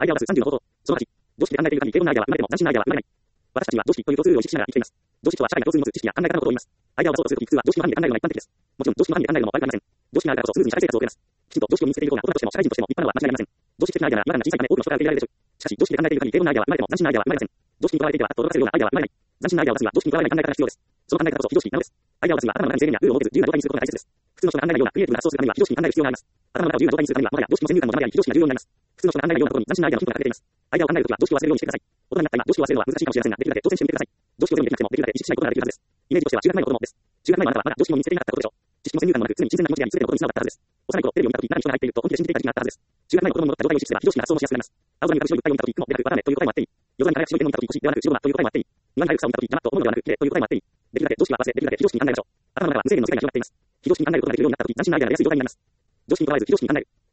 アイデアを出す30の方法。その8、常識で考えている限り、平凡なアイデアは生まれても斬新なアイデアは生まれない。私たちは常識という共通を意識しながら生きています。常識とは社会が共通に持つ知識や考え方のことを言います。アイデアを出そうとするとき、普通は常識の範囲で考えるのが一般的です。もちろん常識の範囲で考えるのも悪くありません。常識があるからこそスムーズに社会生活を送れます。きちんと常識を身につけているような大人としても社会人としても一般のは間違いありません。常識的なアイデアなら違和感が小さいため多くの人から受け入れられるでしょう。しかし常識で考えている限り、平凡なアイデアは生まれても斬新なアイデアは生まれません。常識にとらわれていては後を驚かせるようなアイデアは生まれない。斬新なアイデアを出すには常識にとらわれない考え方が必要です。その考え方こそ非常識なのです。アイデアを出すには頭の中に制限やルールを設けず自由な状態にすることが大切です。普通の人が考えないようなクリエイティブな発想をするためには非常識に考える必要があります。頭の中を自由な状態にするためにはもはや常識の先入観の邪魔であり非常識が重要になります。普通の人が考えないようなことに斬新なアイデアのヒントが隠れています。アイデアを考えるときは常識を忘れるようにしてください。大人になった今、常識を忘れるのは難しいかもしれませんが、できるだけ挑戦してみてください。常識をゼロにできなくてもできるだけ意識しないことができるはずです。イメージとしては中学前の子供です。中学前のあなたはまだ常識を身につけていなかったことでしょう。知識の先入観もなく常に新鮮な気持ちや全てのことに素直だったはずです。幼い頃テレビを見たとき中に人が入っていると本気で信じていた時期があったはずです。中学前の子供に戻った状態を意識すれば非常識な発想もしやすくなります。青空に浮かぶ白い物体を見たとき雲ではなく綿という答えもあっていい。夜空に輝く白い点を見たとき星ではなく白馬という答えもあっていい。庭に生える草を見たとき山と思うのではなく綺麗という答えもあっていい。できるだけ常識は忘れ、できるだけ非常識に考えましょう。頭の中は無制限の世界が広がっています。非常識に考えることができるようになったとき斬新なアイデアが出やすい状態になります。常識にとらわれず非常識に考える。